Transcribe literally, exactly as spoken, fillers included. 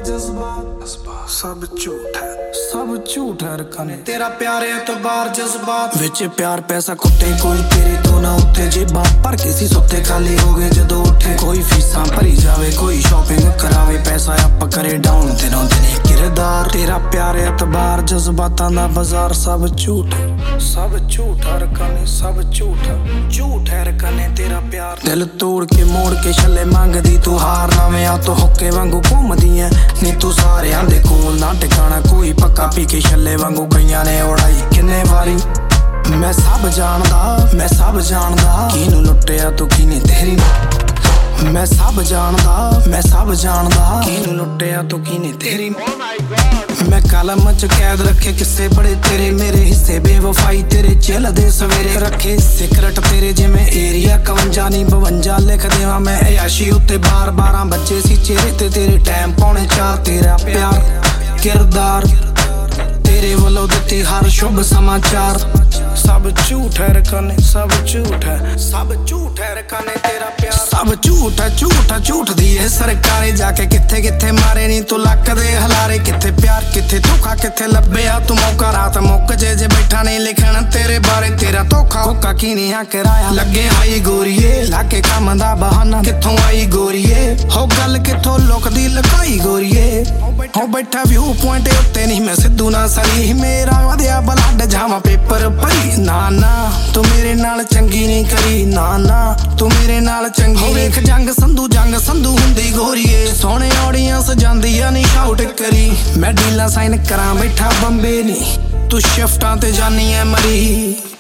जज्बात सब झूठ है, सब झूठ है रखने तेरा प्यार एतबार जज्बात विच प्यार पैसा कुत्ते कोई तेरे तो ना उत्ते जेबा पर किसी सुत्ते खाली हो गए जदों उठे कोई फीसां भरी जावे कोई शॉपिंग करावे पैसा आप करे डाउन दिनों दिन किरदार तेरा प्यार एतबार जज्बातां दा बाजार सब झूठ सब झूठ है रखने सब झूठ झूठ है रखने तेरा प्यार दिल तोड़ के मोड़ के छले मंगदी तू हार नवें आ तो हुक्के वांगू घूमदी है नी तू सारियां दे कोल ना टिकाना कोई पक्का पी के छले वांगू गईयां ने उड़ाई किन्ने वारी मैं सब जानदा मैं सब जानदा किनू लुट्टिया तू किने तेरी मैं सब जानदा मैं सब जानदा किनू लुट्टिया तू किने तेरी मैं कलम च कैद रखे किस्से बड़े तेरे मेरे हिस्से बेवफाई तेरे चिल दे सवेरे रखे सिगरेट तेरे जिमें एरिया कवंजा नी बवंजा लिख देवा मैं अयाशी उत्ते बार बारह बच्चे सी चेहरे ते तेरे टाइम पौने चार तेरा प्यार किरदार तेरे वालों दित्ती हर शुभ समाचार सब झूठ है रखने सब झूठ है सब झूठ है रखने तेरा प्यार सब झूठ है झूठ है झूठ दी है सरकारे जाके किथे किथे मारे नी तू लक दे हलारे किथे प्यार किथे धोखा किथे लभ्या तू मौका रात मुक जे जे बैठा नहीं लिखण तेरे बारे तेरा धोखा होका की नहीं आ कराया लगे आई गोरीए लाके काम दा बहाना किथों आई गोरीए हो गल किथों लुकदी लुकाई गोरीए हो बैठा व्यू पॉइंट उत्ते नहीं मैं सिद्धू ना सरी मेरा वधिया ब्लड जावा पेपर भरी ना ना तू मेरे नाल चंगी नहीं करी ना ना तू मेरे नाल चंगी वेख जंग संधू जंग संधू हुंदी गोरीए सोहणे ऑडियंस जांदी आ नहीं शाउट करी मैं डीला साइन करां बैठा बंबे नी तू शिफ्टां ते जानी है मरी।